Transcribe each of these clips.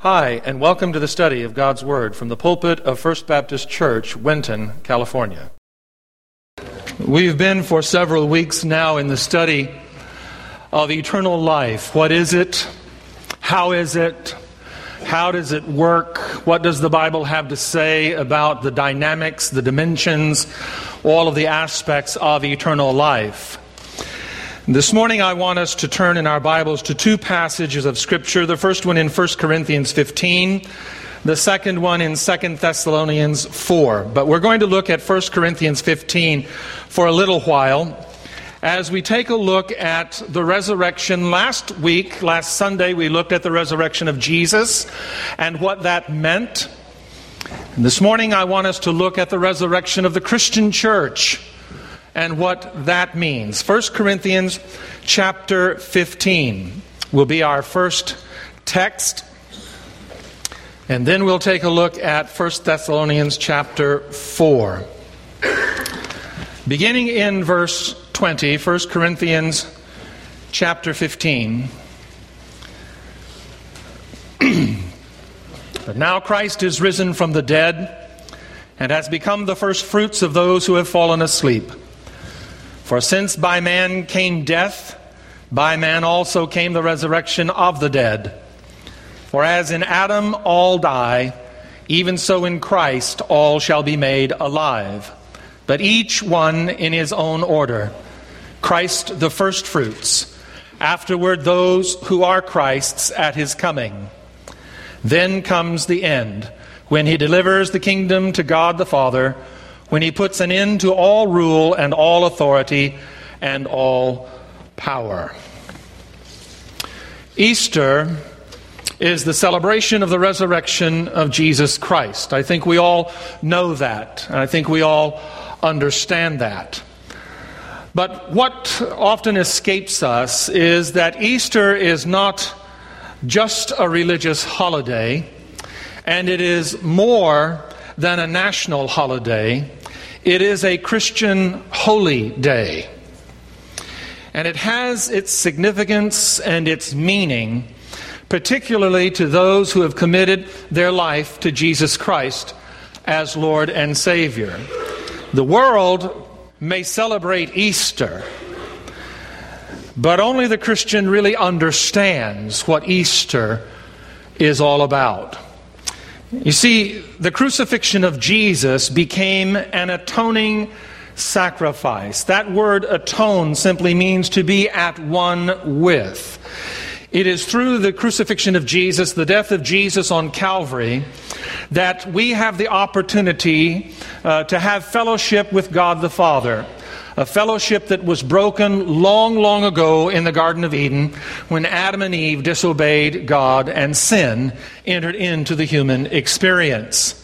Hi, and welcome to the study of God's Word from the pulpit of First Baptist Church, Winton, California. We've been for several weeks now in the study of eternal life. What is it? How is it? How does it work? What does the Bible have to say about the dynamics, the dimensions, all of the aspects of eternal life? This morning I want us to turn in our Bibles to two passages of Scripture. The first one in 1 Corinthians 15, the second one in 2 Thessalonians 4. But we're going to look at 1 Corinthians 15 for a little while as we take a look at the resurrection. Last Sunday, we looked at the resurrection of Jesus and what that meant. And this morning I want us to look at the resurrection of the Christian church and what that means. 1 Corinthians chapter 15 will be our first text. And then we'll take a look at 1 Thessalonians chapter 4. Beginning in verse 20, 1 Corinthians chapter 15. But now Christ is risen from the dead and has become the first fruits of those who have fallen asleep. For since by man came death, by man also came the resurrection of the dead. For as in Adam all die, even so in Christ all shall be made alive. But each one in his own order. Christ the firstfruits, afterward those who are Christ's at his coming. Then comes the end, when he delivers the kingdom to God the Father, when he puts an end to all rule and all authority and all power. Easter is the celebration of the resurrection of Jesus Christ. I think we all know that, and I think we all understand that. But what often escapes us is that Easter is not just a religious holiday, and it is more than a national holiday. It is a Christian holy day. And it has its significance and its meaning, particularly to those who have committed their life to Jesus Christ as Lord and Savior. The world may celebrate Easter, but only the Christian really understands what Easter is all about. You see, the crucifixion of Jesus became an atoning sacrifice. That word atone simply means to be at one with. It is through the crucifixion of Jesus, the death of Jesus on Calvary, that we have the opportunity to have fellowship with God the Father. A fellowship that was broken long, long ago in the Garden of Eden when Adam and Eve disobeyed God and sin entered into the human experience.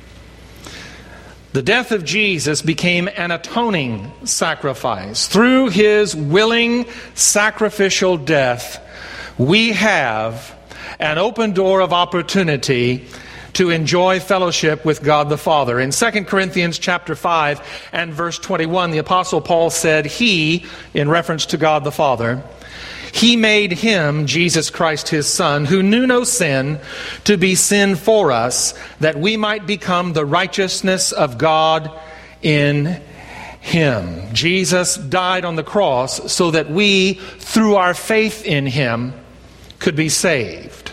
The death of Jesus became an atoning sacrifice. Through his willing sacrificial death, we have an open door of opportunity to enjoy fellowship with God the Father. In 2 Corinthians chapter 5 and verse 21, the Apostle Paul said, He, in reference to God the Father, He made Him, Jesus Christ His Son, who knew no sin, to be sin for us, that we might become the righteousness of God in Him. Jesus died on the cross so that we, through our faith in Him, could be saved.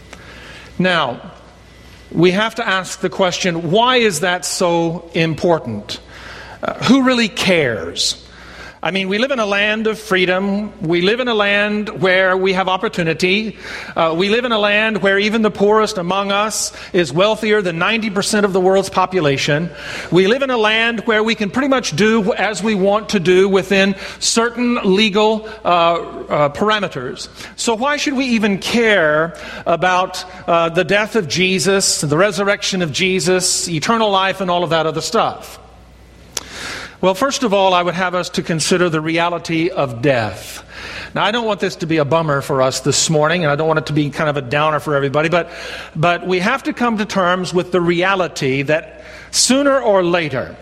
Now, we have to ask the question, why is that so important? Who really cares? I mean, we live in a land of freedom. We live in a land where we have opportunity. We live in a land where even the poorest among us is wealthier than 90% of the world's population. We live in a land where we can pretty much do as we want to do within certain legal parameters. So why should we even care about the death of Jesus, the resurrection of Jesus, eternal life, and all of that other stuff? Well, first of all, I would have us to consider the reality of death. Now, I don't want this to be a bummer for us this morning, and I don't want it to be kind of a downer for everybody, but we have to come to terms with the reality that sooner or later,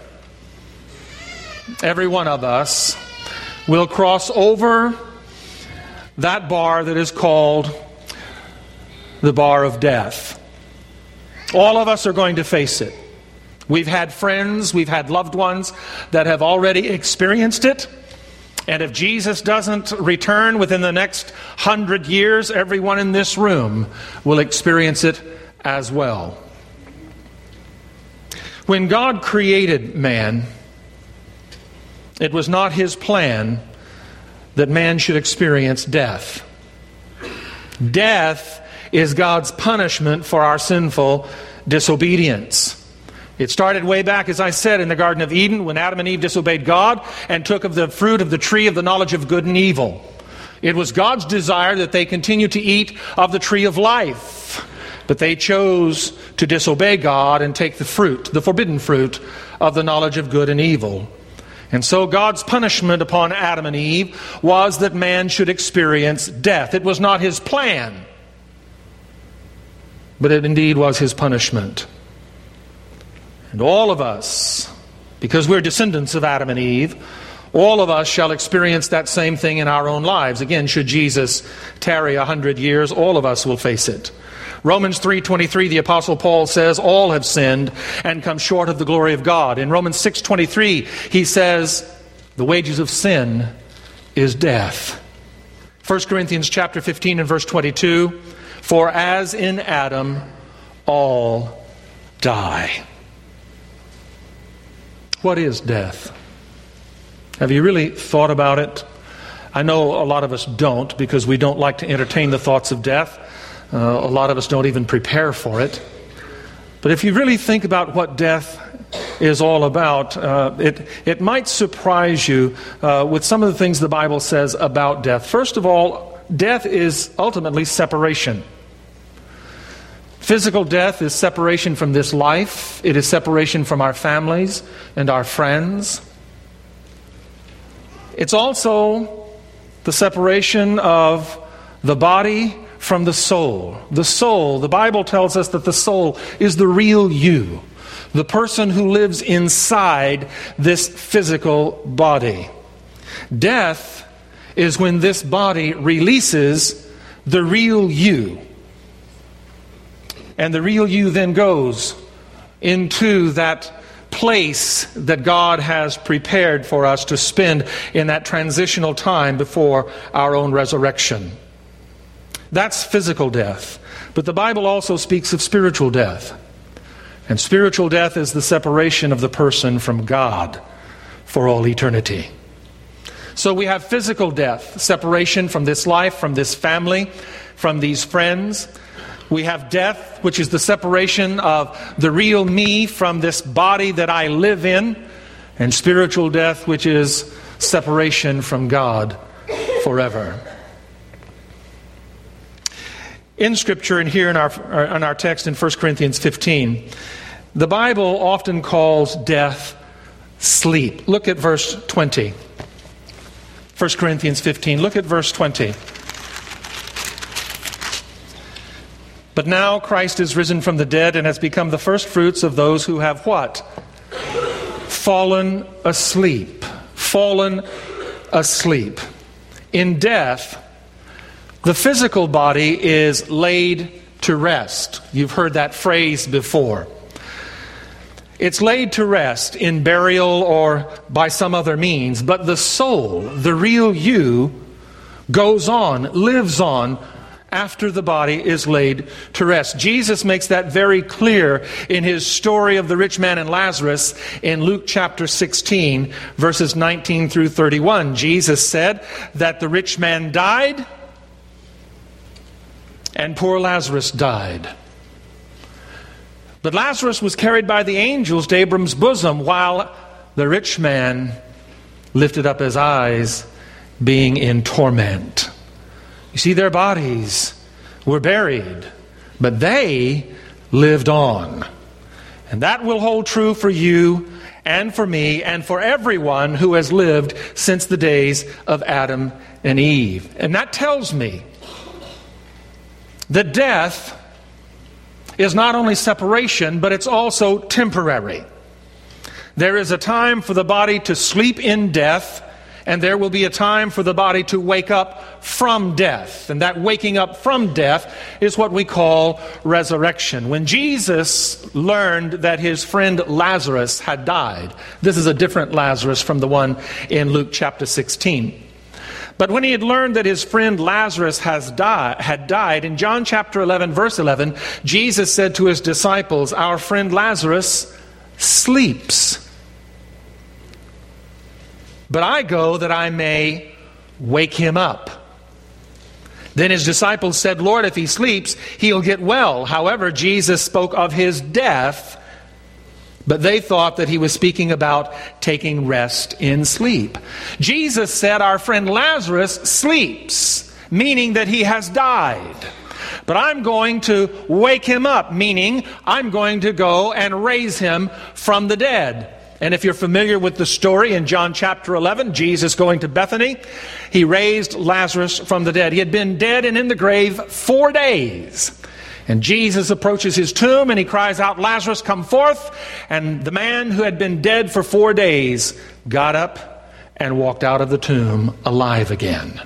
every one of us will cross over that bar that is called the bar of death. All of us are going to face it. We've had friends, we've had loved ones that have already experienced it. And if Jesus doesn't return within the next 100 years, everyone in this room will experience it as well. When God created man, it was not His plan that man should experience death. Death is God's punishment for our sinful disobedience. It started way back, as I said, in the Garden of Eden when Adam and Eve disobeyed God and took of the fruit of the tree of the knowledge of good and evil. It was God's desire that they continue to eat of the tree of life, but they chose to disobey God and take the fruit, the forbidden fruit of the knowledge of good and evil. And so God's punishment upon Adam and Eve was that man should experience death. It was not His plan, but it indeed was His punishment. And all of us, because we're descendants of Adam and Eve, all of us shall experience that same thing in our own lives. Again, should Jesus tarry 100 years, all of us will face it. Romans 3:23, the Apostle Paul says, all have sinned and come short of the glory of God. In Romans 6:23, he says, the wages of sin is death. 1 Corinthians chapter 15 and verse 22, for as in Adam all die. What is death? Have you really thought about it? I know a lot of us don't, because we don't like to entertain the thoughts of death. A lot of us don't even prepare for it. But if you really think about what death is all about, it might surprise you with some of the things the Bible says about death. First of all, death is ultimately separation. Physical death is separation from this life. It is separation from our families and our friends. It's also the separation of the body from the soul. The soul, the Bible tells us that the soul is the real you, the person who lives inside this physical body. Death is when this body releases the real you. And the real you then goes into that place that God has prepared for us to spend in that transitional time before our own resurrection. That's physical death. But the Bible also speaks of spiritual death. And spiritual death is the separation of the person from God for all eternity. So we have physical death, separation from this life, from this family, from these friends. We have death, which is the separation of the real me from this body that I live in. And spiritual death, which is separation from God forever. In Scripture, and here in our text in 1 Corinthians 15, the Bible often calls death sleep. Look at verse 20. 1 Corinthians 15, look at verse 20. But now Christ is risen from the dead and has become the first fruits of those who have what? Fallen asleep. Fallen asleep. In death, the physical body is laid to rest. You've heard that phrase before. It's laid to rest in burial or by some other means, but the soul, the real you, goes on, lives on, after the body is laid to rest. Jesus makes that very clear in his story of the rich man and Lazarus in Luke chapter 16, verses 19 through 31. Jesus said that the rich man died and poor Lazarus died. But Lazarus was carried by the angels to Abram's bosom, while the rich man lifted up his eyes, being in torment. You see, their bodies were buried, but they lived on. And that will hold true for you and for me and for everyone who has lived since the days of Adam and Eve. And that tells me that death is not only separation, but it's also temporary. There is a time for the body to sleep in death And there will be a time for the body to wake up from death. And that waking up from death is what we call resurrection. When Jesus learned that his friend Lazarus had died, this is a different Lazarus from the one in Luke chapter 16. But when he had learned that his friend Lazarus had died, in John chapter 11, verse 11, Jesus said to his disciples, "Our friend Lazarus sleeps. But I go that I may wake him up." Then his disciples said, "Lord, if he sleeps, he'll get well." However, Jesus spoke of his death, but they thought that he was speaking about taking rest in sleep. Jesus said, "Our friend Lazarus sleeps," meaning that he has died. "But I'm going to wake him up," meaning I'm going to go and raise him from the dead. And if you're familiar with the story in John chapter 11, Jesus going to Bethany, he raised Lazarus from the dead. He had been dead and in the grave 4 days. And Jesus approaches his tomb and he cries out, "Lazarus, come forth." And the man who had been dead for 4 days got up and walked out of the tomb alive again.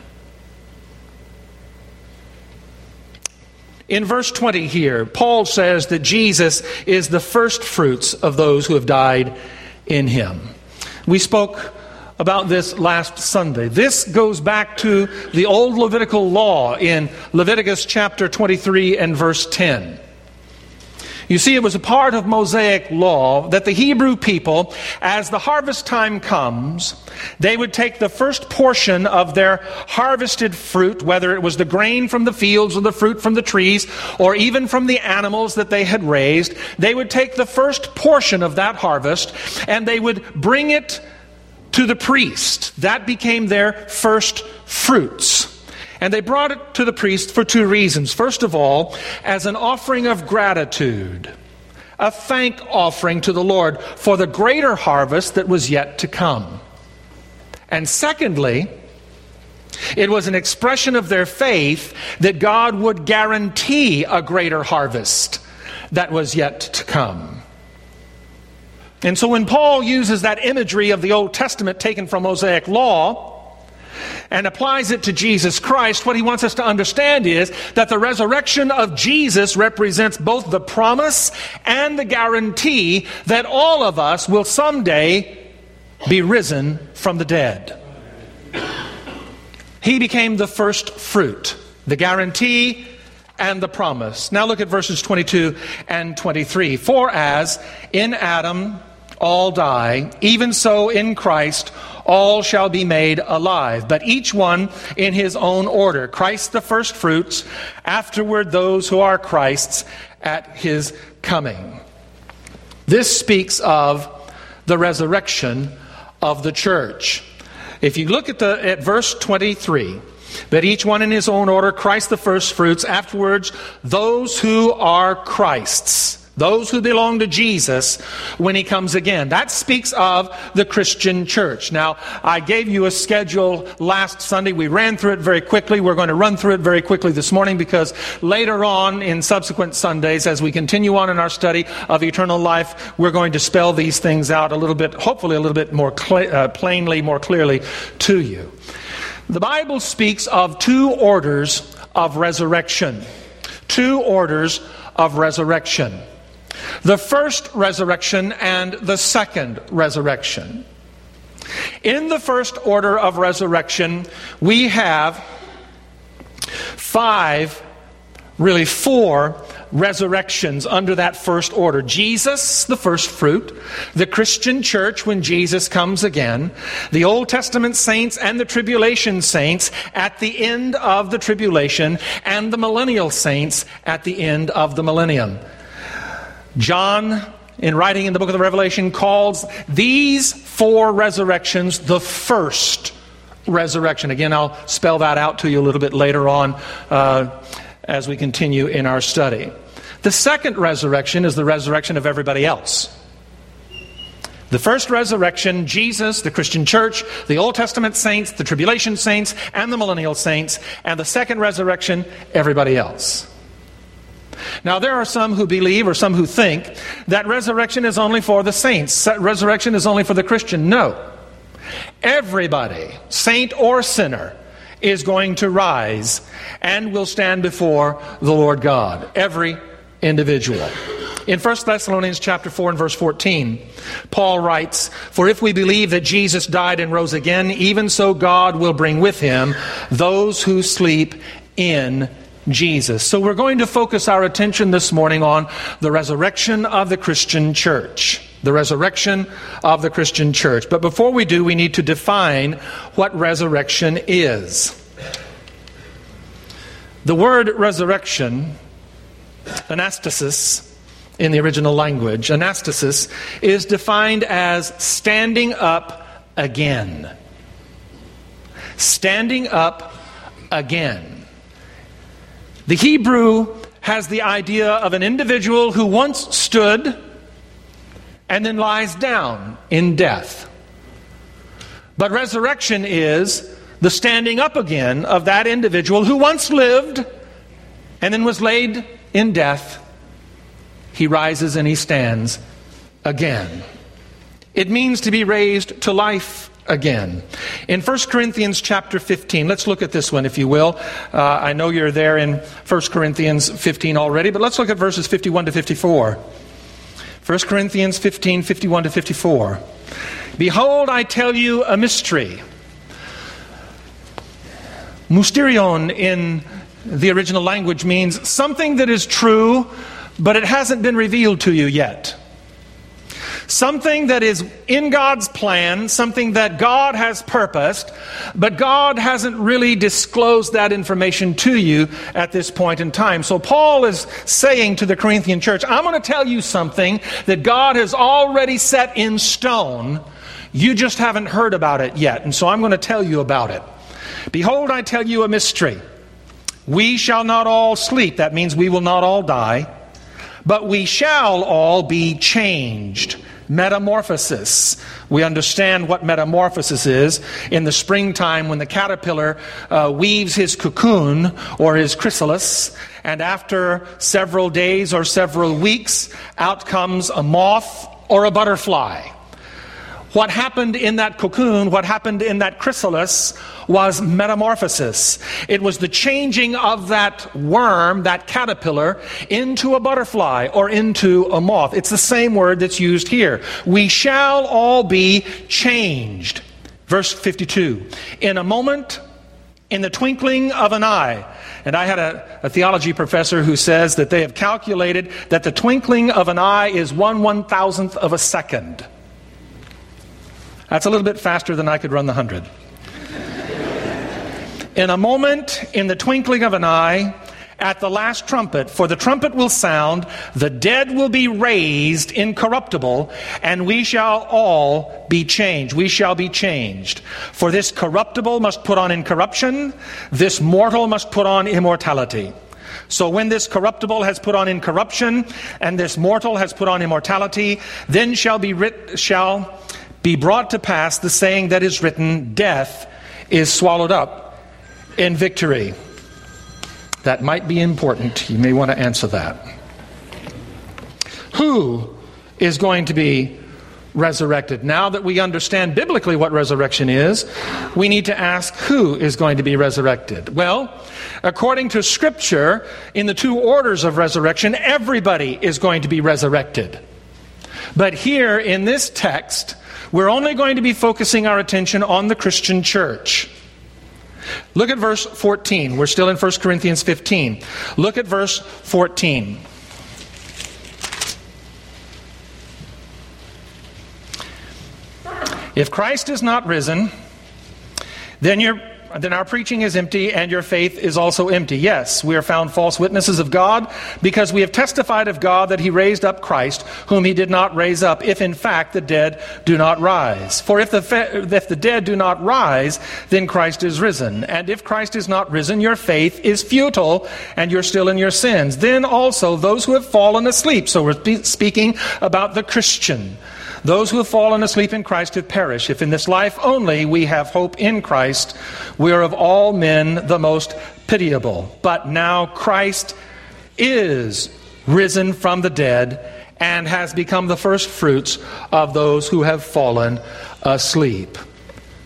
In verse 20 here, Paul says that Jesus is the first fruits of those who have died in him. We spoke about this last Sunday. This goes back to the old Levitical law in Leviticus chapter 23 and verse 10. You see, it was a part of Mosaic law that the Hebrew people, as the harvest time comes, they would take the first portion of their harvested fruit, whether it was the grain from the fields or the fruit from the trees, or even from the animals that they had raised. They would take the first portion of that harvest and they would bring it to the priest. That became their first fruits. And they brought it to the priest for 2 reasons. First of all, as an offering of gratitude, a thank offering to the Lord for the greater harvest that was yet to come. And secondly, it was an expression of their faith that God would guarantee a greater harvest that was yet to come. And so when Paul uses that imagery of the Old Testament taken from Mosaic law and applies it to Jesus Christ, what he wants us to understand is that the resurrection of Jesus represents both the promise and the guarantee that all of us will someday be risen from the dead. He became the first fruit, the guarantee and the promise. Now look at verses 22 and 23. "For as in Adam all die, even so in Christ all shall be made alive, but each one in his own order. Christ the first fruits, afterward those who are Christ's at his coming." This speaks of the resurrection of the church. If you look at verse 23, "But each one in his own order, Christ the first fruits, afterwards those who are Christ's," those who belong to Jesus when he comes again. That speaks of the Christian church. Now, I gave you a schedule last Sunday. We ran through it very quickly. We're going to run through it very quickly this morning because later on in subsequent Sundays, as we continue on in our study of eternal life, we're going to spell these things out a little bit, hopefully a little bit more plainly, more clearly to you. The Bible speaks of 2 orders of resurrection. 2 orders of resurrection. The first resurrection and the second resurrection. In the first order of resurrection, we have 4 resurrections under that first order. Jesus, the first fruit, the Christian church when Jesus comes again, the Old Testament saints and the tribulation saints at the end of the tribulation, and the millennial saints at the end of the millennium. John, in writing in the book of the Revelation, calls these 4 resurrections the first resurrection. Again, I'll spell that out to you a little bit later on as we continue in our study. The second resurrection is the resurrection of everybody else. The first resurrection, Jesus, the Christian church, the Old Testament saints, the tribulation saints, and the millennial saints. And the second resurrection, everybody else. Now, there are some who believe or some who think that resurrection is only for the saints. Resurrection is only for the Christian. No. Everybody, saint or sinner, is going to rise and will stand before the Lord God. Every individual. In 1 Thessalonians chapter 4 and verse 14, Paul writes, "For if we believe that Jesus died and rose again, even so God will bring with him those who sleep in Jesus." So we're going to focus our attention this morning on the resurrection of the Christian church. The resurrection of the Christian church. But before we do, we need to define what resurrection is. The word resurrection, anastasis, in the original language, anastasis, is defined as standing up again. Standing up again. The Hebrew has the idea of an individual who once stood and then lies down in death. But resurrection is the standing up again of that individual who once lived and then was laid in death. He rises and he stands again. It means to be raised to life again. In 1 Corinthians chapter 15, let's look at this one if you will. I know you're there in 1 Corinthians 15 already, but let's look at verses 51 to 54. 1 Corinthians 15, 51 to 54. "Behold, I tell you a mystery." Mysterion in the original language means something that is true, but it hasn't been revealed to you yet. Something that is in God's plan, something that God has purposed, but God hasn't really disclosed that information to you at this point in time. So Paul is saying to the Corinthian church, I'm going to tell you something that God has already set in stone. You just haven't heard about it yet, and so I'm going to tell you about it. "Behold, I tell you a mystery. We shall not all sleep," that means we will not all die, "but we shall all be changed." Metamorphosis. We understand what metamorphosis is. In the springtime when the caterpillar weaves his cocoon or his chrysalis, and after several days or several weeks, out comes a moth or a butterfly. What happened in that cocoon, what happened in that chrysalis was metamorphosis. It was the changing of that worm, that caterpillar, into a butterfly or into a moth. It's the same word that's used here. We shall all be changed. Verse 52. "In a moment, in the twinkling of an eye." And I had a theology professor who says that they have calculated that the twinkling of an eye is 1/1000th of a second. That's a little bit faster than I could run the 100. "In a moment, in the twinkling of an eye, at the last trumpet, for the trumpet will sound, the dead will be raised incorruptible, and we shall all be changed." We shall be changed. "For this corruptible must put on incorruption, this mortal must put on immortality. So when this corruptible has put on incorruption, and this mortal has put on immortality, then shall be brought to pass the saying that is written, death is swallowed up in victory." That might be important. You may want to answer that. Who is going to be resurrected? Now that we understand biblically what resurrection is, we need to ask who is going to be resurrected. Well, according to Scripture, in the two orders of resurrection, everybody is going to be resurrected. But here in this text, we're only going to be focusing our attention on the Christian church. Look at verse 14. We're still in 1 Corinthians 15. Look at verse 14. "If Christ is not risen, then our preaching is empty and your faith is also empty. Yes, we are found false witnesses of God because we have testified of God that he raised up Christ, whom he did not raise up, if in fact the dead do not rise. For if the dead do not rise, then Christ is risen. And if Christ is not risen, your faith is futile and you're still in your sins. Then also those who have fallen asleep," so we're speaking about the Christian, "those who have fallen asleep in Christ have perished. If in this life only we have hope in Christ, we are of all men the most pitiable. But now Christ is risen from the dead and has become the first fruits of those who have fallen asleep."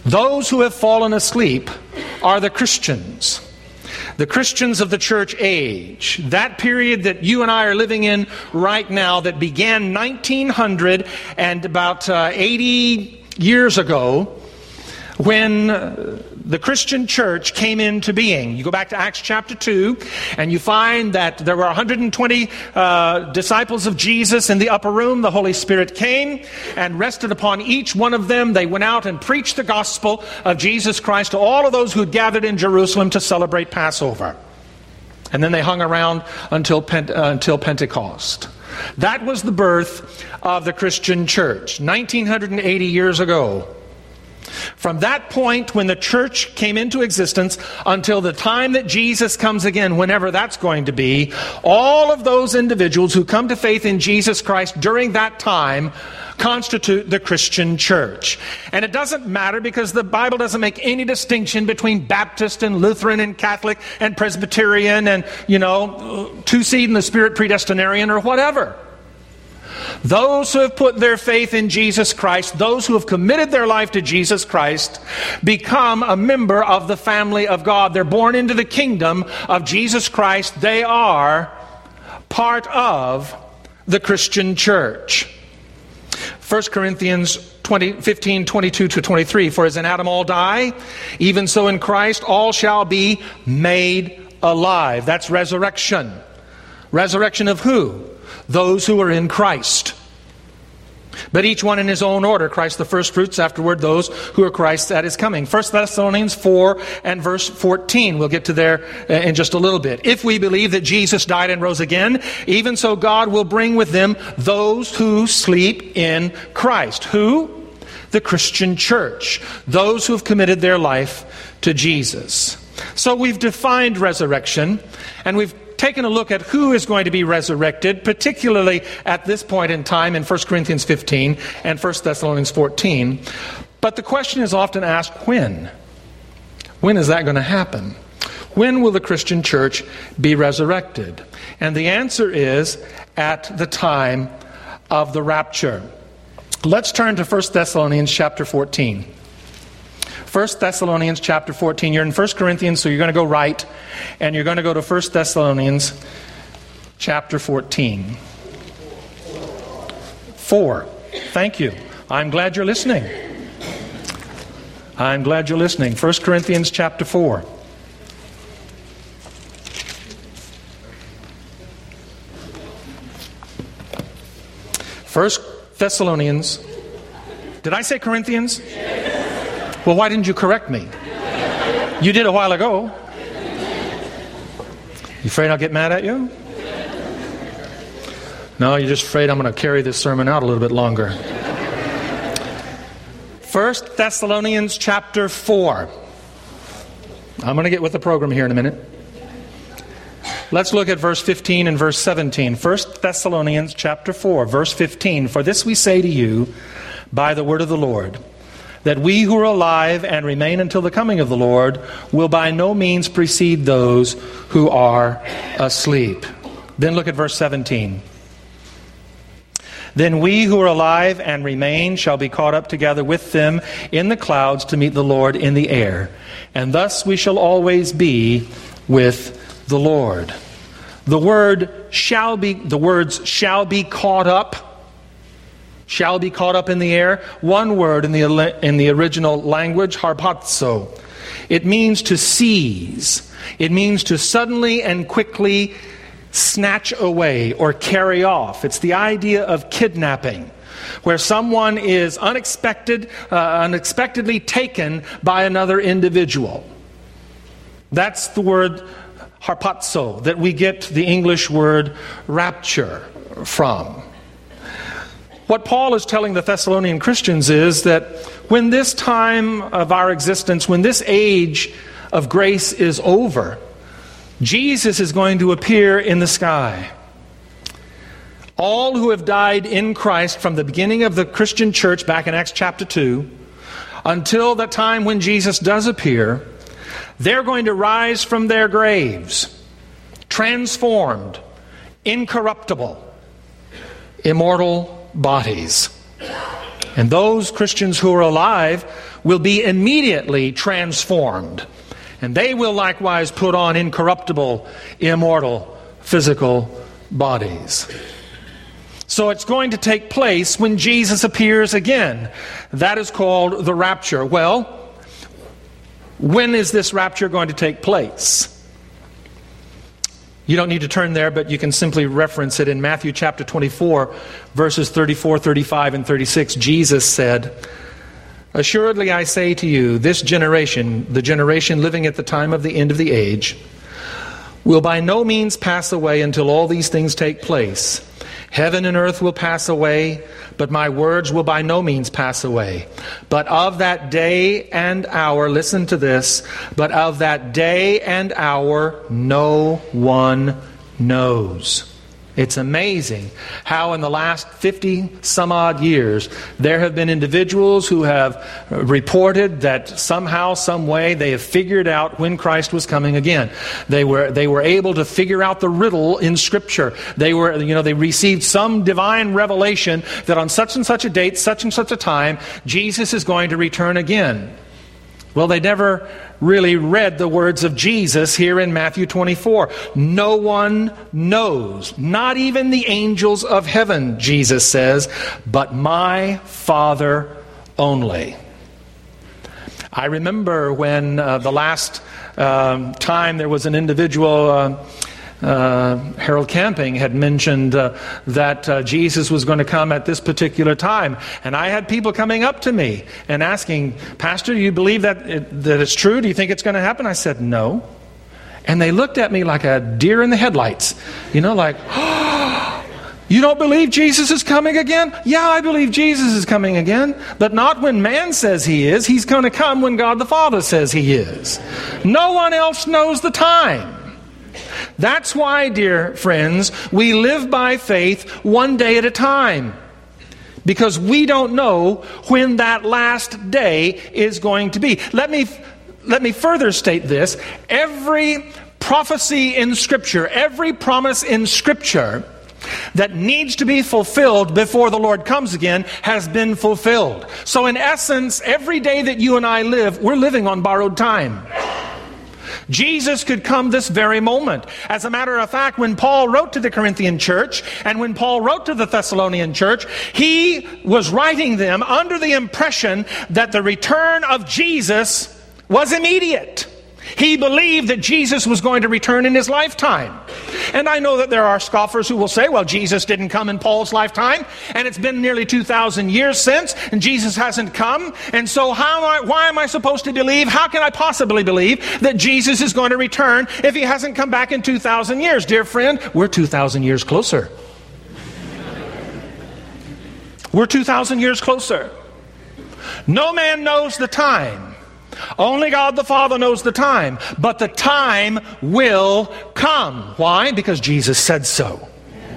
Those who have fallen asleep are the Christians. The Christians of the church age. That period that you and I are living in right now that began 1900 and about 80 years ago, when the Christian church came into being. You go back to Acts chapter 2, and you find that there were 120 disciples of Jesus in the upper room. The Holy Spirit came and rested upon each one of them. They went out and preached the gospel of Jesus Christ to all of those who had gathered in Jerusalem to celebrate Passover. And then they hung around until Pentecost. That was the birth of the Christian church, 1980 years ago. From that point when the church came into existence until the time that Jesus comes again, whenever that's going to be, all of those individuals who come to faith in Jesus Christ during that time constitute the Christian church. And it doesn't matter because the Bible doesn't make any distinction between Baptist and Lutheran and Catholic and Presbyterian and, two-seed in the Spirit predestinarian or whatever. Those who have put their faith in Jesus Christ, those who have committed their life to Jesus Christ, become a member of the family of God. They're born into the kingdom of Jesus Christ. They are part of the Christian church. 1 Corinthians 15, 22 to 23, for as in Adam all die, even so in Christ all shall be made alive. That's resurrection. Resurrection of who? Those who are in Christ. But each one in his own order. Christ the first fruits, afterward those who are Christ's at his coming. 1 Thessalonians 4 and verse 14. We'll get to there in just a little bit. If we believe that Jesus died and rose again, even so God will bring with them those who sleep in Christ. Who? The Christian church. Those who have committed their life to Jesus. So we've defined resurrection, and we've taken a look at who is going to be resurrected, particularly at this point in time in 1 Corinthians 15 and 1 Thessalonians 14. But the question is often asked, when? When is that going to happen? When will the Christian church be resurrected? And the answer is at the time of the rapture. Let's turn to 1 Thessalonians chapter 14. 1 Thessalonians chapter 14. You're in 1 Corinthians, so you're going to go right, and you're going to go to 1 Thessalonians chapter 14. 4. Thank you. I'm glad you're listening. I'm glad you're listening. 1 Corinthians chapter 4. 1 Thessalonians. Did I say Corinthians? Well, why didn't you correct me? You did a while ago. You afraid I'll get mad at you? No, you're just afraid I'm going to carry this sermon out a little bit longer. 1 Thessalonians chapter 4. I'm going to get with the program here in a minute. Let's look at verse 15 and verse 17. 1 Thessalonians chapter 4, verse 15. For this we say to you by the word of the Lord, that we who are alive and remain until the coming of the Lord will by no means precede those who are asleep. Then look at verse 17. Then we who are alive and remain shall be caught up together with them in the clouds to meet the Lord in the air. And thus we shall always be with the Lord. The words shall be caught up. Shall be caught up in the air. One word in the original language, harpazo. It means to seize. It means to suddenly and quickly snatch away or carry off. It's the idea of kidnapping, where someone is unexpectedly taken by another individual. That's the word harpazo that we get the English word rapture from. What Paul is telling the Thessalonian Christians is that when this time of our existence, when this age of grace is over, Jesus is going to appear in the sky. All who have died in Christ from the beginning of the Christian church back in Acts chapter 2 until the time when Jesus does appear, they're going to rise from their graves, transformed, incorruptible, immortal bodies. And those Christians who are alive will be immediately transformed. And they will likewise put on incorruptible, immortal, physical bodies. So it's going to take place when Jesus appears again. That is called the rapture. Well, when is this rapture going to take place? You don't need to turn there, but you can simply reference it in Matthew chapter 24, verses 34, 35, and 36. Jesus said, "Assuredly I say to you, this generation, the generation living at the time of the end of the age, will by no means pass away until all these things take place. Heaven and earth will pass away, but my words will by no means pass away. But of that day and hour," listen to this, "but of that day and hour no one knows." It's amazing how in the last 50 some odd years there have been individuals who have reported that somehow, some way they have figured out when Christ was coming again. They were able to figure out the riddle in Scripture. They received some divine revelation that on such and such a date, such and such a time, Jesus is going to return again. Well, they never really read the words of Jesus here in Matthew 24. No one knows, not even the angels of heaven, Jesus says, but my Father only. I remember when the last time there was an individual, Harold Camping had mentioned that Jesus was going to come at this particular time. And I had people coming up to me and asking, "Pastor, do you believe that it's true? Do you think it's going to happen?" I said, "No." And they looked at me like a deer in the headlights. Like, "Oh, you don't believe Jesus is coming again?" "Yeah, I believe Jesus is coming again, but not when man says he is. He's going to come when God the Father says he is. No one else knows the time." That's why, dear friends, we live by faith one day at a time. Because we don't know when that last day is going to be. Let me further state this. Every prophecy in Scripture, every promise in Scripture that needs to be fulfilled before the Lord comes again has been fulfilled. So in essence, every day that you and I live, we're living on borrowed time. Jesus could come this very moment. As a matter of fact, when Paul wrote to the Corinthian church and when Paul wrote to the Thessalonian church, he was writing them under the impression that the return of Jesus was immediate. He believed that Jesus was going to return in his lifetime. And I know that there are scoffers who will say, "Well, Jesus didn't come in Paul's lifetime, and it's been nearly 2,000 years since, and Jesus hasn't come. And so why am I supposed to believe, how can I possibly believe that Jesus is going to return if he hasn't come back in 2,000 years? Dear friend, we're 2,000 years closer. We're 2,000 years closer. No man knows the time. Only God the Father knows the time, but the time will come. Why? Because Jesus said so.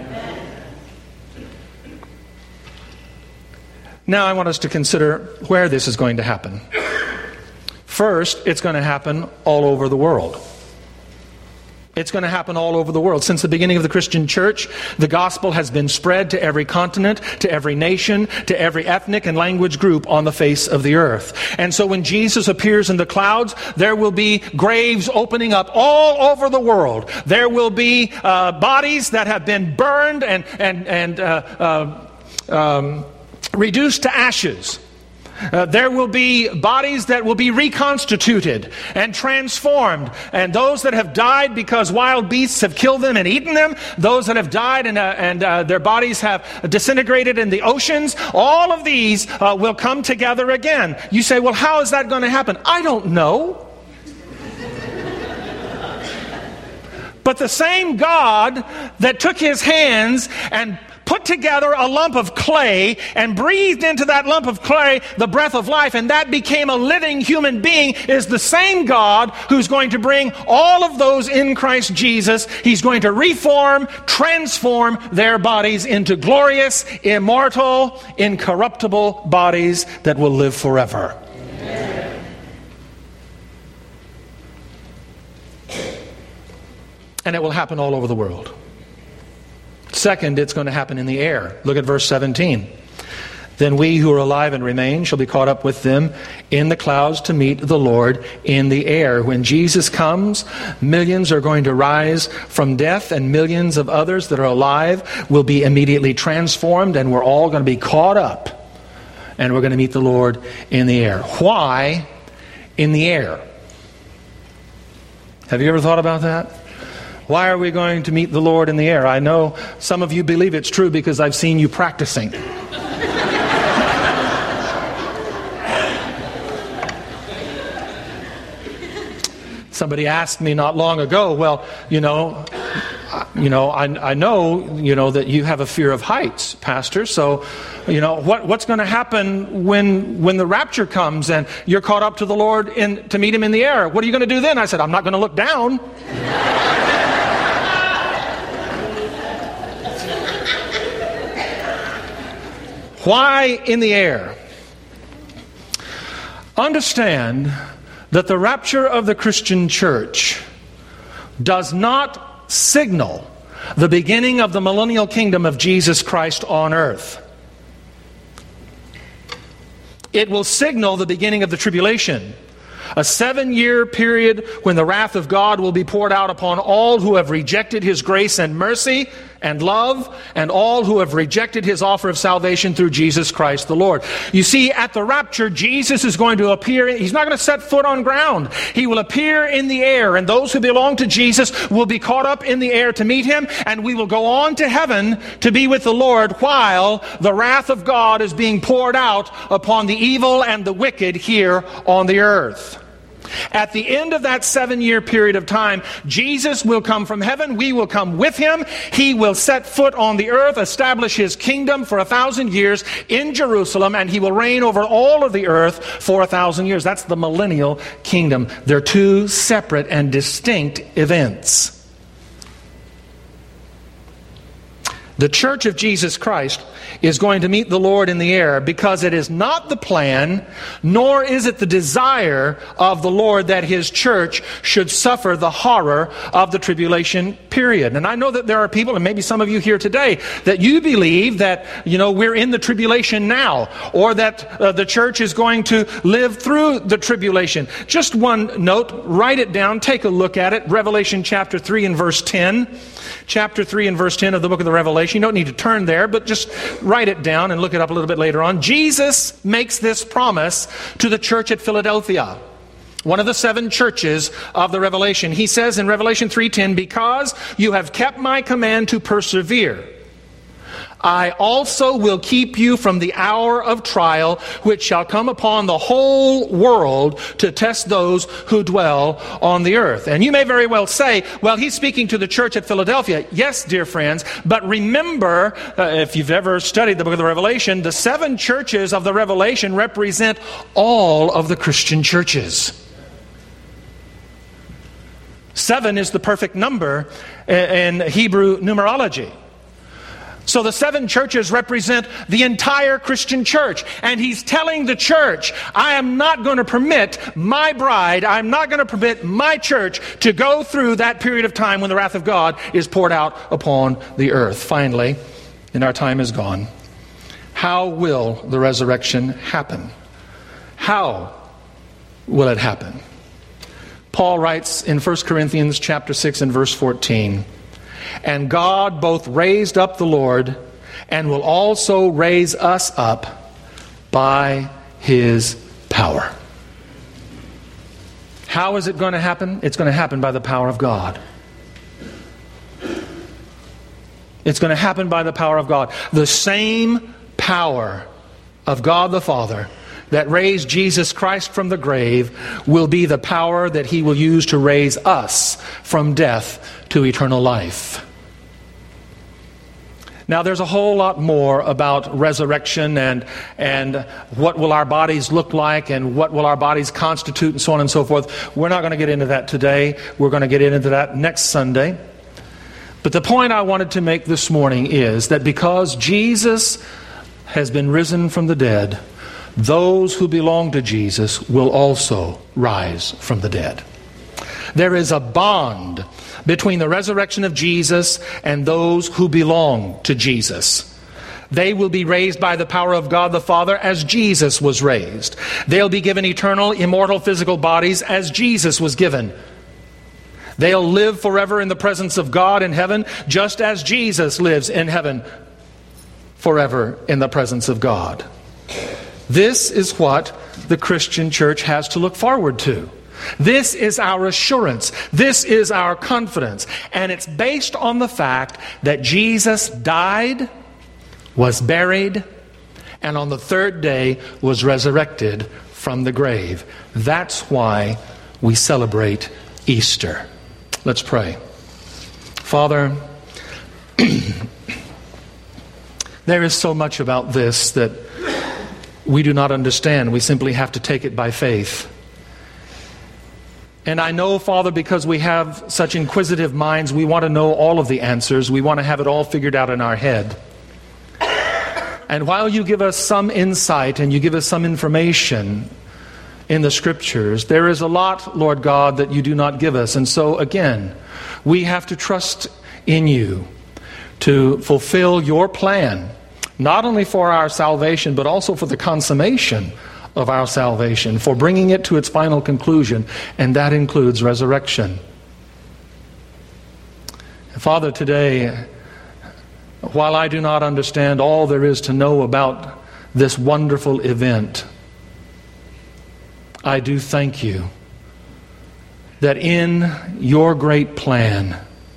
Now I want us to consider where this is going to happen. First, it's going to happen all over the world. It's going to happen all over the world. Since the beginning of the Christian church, the gospel has been spread to every continent, to every nation, to every ethnic and language group on the face of the earth. And so when Jesus appears in the clouds, there will be graves opening up all over the world. There will be bodies that have been burned and reduced to ashes. There will be bodies that will be reconstituted and transformed. And those that have died because wild beasts have killed them and eaten them, those that have died and their bodies have disintegrated in the oceans, all of these will come together again. You say, "Well, how is that going to happen?" I don't know. But the same God that took his hands and put together a lump of clay and breathed into that lump of clay the breath of life, and that became a living human being, is the same God who's going to bring all of those in Christ Jesus. He's going to reform, transform their bodies into glorious, immortal, incorruptible bodies that will live forever. Amen. And it will happen all over the world. Second, it's going to happen in the air. Look at verse 17. Then we who are alive and remain shall be caught up with them in the clouds to meet the Lord in the air. When Jesus comes, millions are going to rise from death, and millions of others that are alive will be immediately transformed, and we're all going to be caught up, and we're going to meet the Lord in the air. Why in the air? Have you ever thought about that? Why are we going to meet the Lord in the air? I know some of you believe it's true because I've seen you practicing. Somebody asked me not long ago, well, I know, that you have a fear of heights, Pastor. So, what's going to happen when the rapture comes and you're caught up to the Lord to meet Him in the air? What are you going to do then? I said, I'm not going to look down. Why in the air? Understand that the rapture of the Christian church does not signal the beginning of the millennial kingdom of Jesus Christ on earth. It will signal the beginning of the tribulation, a 7-year period when the wrath of God will be poured out upon all who have rejected His grace and mercy and love, and all who have rejected His offer of salvation through Jesus Christ the Lord. You see, at the rapture, Jesus is going to appear. He's not going to set foot on ground. He will appear in the air, and those who belong to Jesus will be caught up in the air to meet Him, and we will go on to heaven to be with the Lord while the wrath of God is being poured out upon the evil and the wicked here on the earth. At the end of that 7-year period of time, Jesus will come from heaven. We will come with Him. He will set foot on the earth, establish His kingdom for 1,000 years in Jerusalem, and He will reign over all of the earth for 1,000 years. That's the millennial kingdom. They're two separate and distinct events. The Church of Jesus Christ is going to meet the Lord in the air because it is not the plan, nor is it the desire of the Lord that His church should suffer the horror of the tribulation period. And I know that there are people, and maybe some of you here today, that you believe that, we're in the tribulation now, or that the church is going to live through the tribulation. Just one note, write it down, take a look at it. Revelation chapter 3 and verse 10. Chapter 3 and verse 10 of the book of the Revelation. You don't need to turn there, but just write it down and look it up a little bit later on. Jesus makes this promise to the church at Philadelphia, one of the 7 churches of the Revelation. He says in Revelation 3:10, because you have kept my command to persevere, I also will keep you from the hour of trial, which shall come upon the whole world to test those who dwell on the earth. And you may very well say, well, he's speaking to the church at Philadelphia. Yes, dear friends, but remember, if you've ever studied the book of the Revelation, the 7 churches of the Revelation represent all of the Christian churches. 7 is the perfect number in Hebrew numerology. So the 7 churches represent the entire Christian church. And he's telling the church, I am not going to permit my bride, I'm not going to permit my church to go through that period of time when the wrath of God is poured out upon the earth. Finally, and our time is gone, how will the resurrection happen? How will it happen? Paul writes in 1 Corinthians chapter 6 and verse 14, and God both raised up the Lord and will also raise us up by His power. How is it going to happen? It's going to happen by the power of God. It's going to happen by the power of God. The same power of God the Father that raised Jesus Christ from the grave will be the power that He will use to raise us from death to eternal life. Now, there's a whole lot more about resurrection and what will our bodies look like and what will our bodies constitute and so on and so forth. We're not going to get into that today. We're going to get into that next Sunday. But the point I wanted to make this morning is that because Jesus has been risen from the dead, those who belong to Jesus will also rise from the dead. There is a bond between the resurrection of Jesus and those who belong to Jesus. They will be raised by the power of God the Father as Jesus was raised. They'll be given eternal, immortal, physical bodies as Jesus was given. They'll live forever in the presence of God in heaven, just as Jesus lives in heaven forever in the presence of God. This is what the Christian church has to look forward to. This is our assurance. This is our confidence. And it's based on the fact that Jesus died, was buried, and on the third day was resurrected from the grave. That's why we celebrate Easter. Let's pray. Father, there is so much about this that we do not understand. We simply have to take it by faith. And I know, Father, because we have such inquisitive minds, we want to know all of the answers. We want to have it all figured out in our head. And while you give us some insight and you give us some information in the Scriptures, there is a lot, Lord God, that you do not give us. And so, again, we have to trust in you to fulfill your plan, not only for our salvation, but also for the consummation of our salvation, for bringing it to its final conclusion, and that includes resurrection. Father, today, while I do not understand all there is to know about this wonderful event, I do thank you that in your great plan,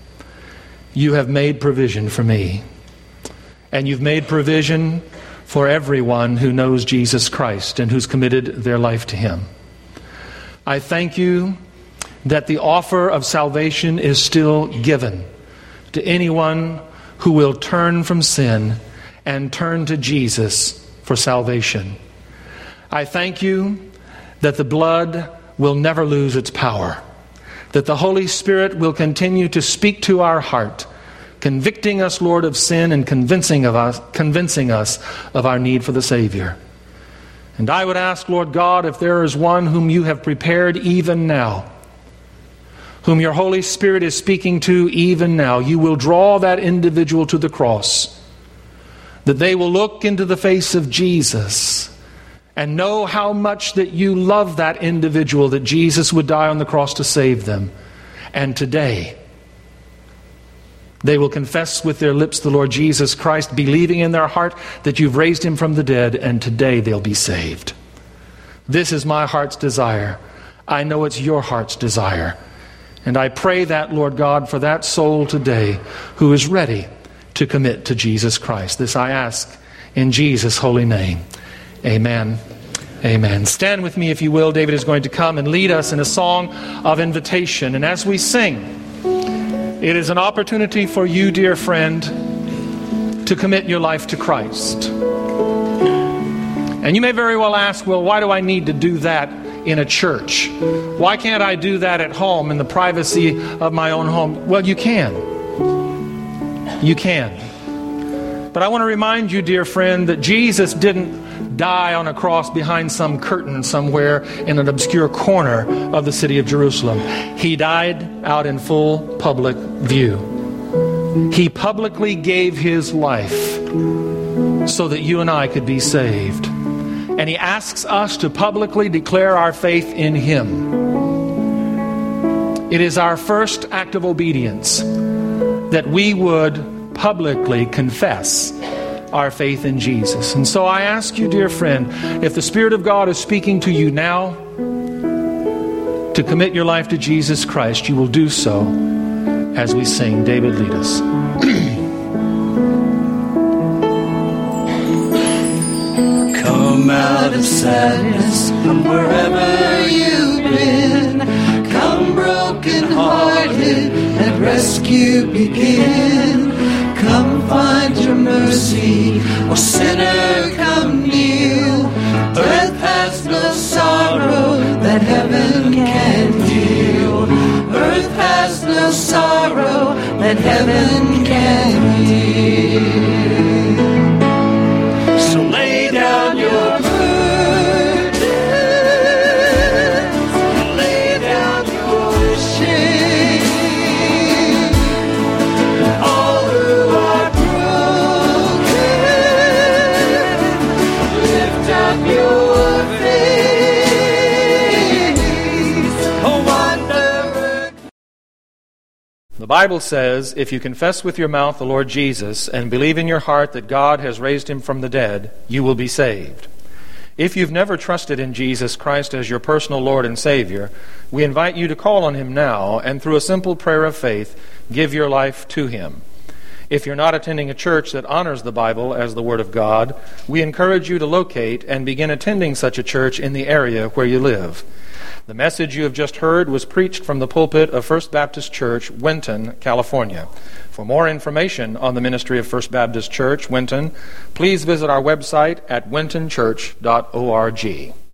you have made provision for me. And you've made provision for everyone who knows Jesus Christ and who's committed their life to Him. I thank you that the offer of salvation is still given to anyone who will turn from sin and turn to Jesus for salvation. I thank you that the blood will never lose its power, that the Holy Spirit will continue to speak to our heart, convicting us, Lord, of sin and convincing us of our need for the Savior. And I would ask, Lord God, if there is one whom you have prepared even now, whom your Holy Spirit is speaking to even now, you will draw that individual to the cross, that they will look into the face of Jesus and know how much that you love that individual, that Jesus would die on the cross to save them. And today, they will confess with their lips the Lord Jesus Christ, believing in their heart that you've raised Him from the dead, and today they'll be saved. This is my heart's desire. I know it's your heart's desire. And I pray that, Lord God, for that soul today who is ready to commit to Jesus Christ. This I ask in Jesus' holy name. Amen. Amen. Stand with me if you will. David is going to come and lead us in a song of invitation. And as we sing, it is an opportunity for you, dear friend, to commit your life to Christ. And you may very well ask, well, why do I need to do that in a church? Why can't I do that at home in the privacy of my own home? Well, you can. You can. But I want to remind you, dear friend, that Jesus didn't die on a cross behind some curtain somewhere in an obscure corner of the city of Jerusalem. He died out in full public view. He publicly gave His life so that you and I could be saved. And He asks us to publicly declare our faith in Him. It is our first act of obedience that we would publicly confess our faith in Jesus. And so I ask you, dear friend, if the Spirit of God is speaking to you now to commit your life to Jesus Christ, you will do so as we sing. David, lead us. Come out of sadness from wherever you've been. Come broken-hearted, and rescue begin. Come find your mercy, O sinner, come kneel. Earth has no sorrow that heaven can heal. Earth has no sorrow that heaven can heal. So lay down your burdens, lay down your shame. All who are broken, Bible says, if you confess with your mouth the Lord Jesus and believe in your heart that God has raised him from the dead, you will be saved. If you've never trusted in Jesus Christ as your personal Lord and Savior, we invite you to call on him now and through a simple prayer of faith, give your life to him. If you're not attending a church that honors the Bible as the Word of God, we encourage you to locate and begin attending such a church in the area where you live. The message you have just heard was preached from the pulpit of First Baptist Church, Winton, California. For more information on the ministry of First Baptist Church, Winton, please visit our website at wintonchurch.org.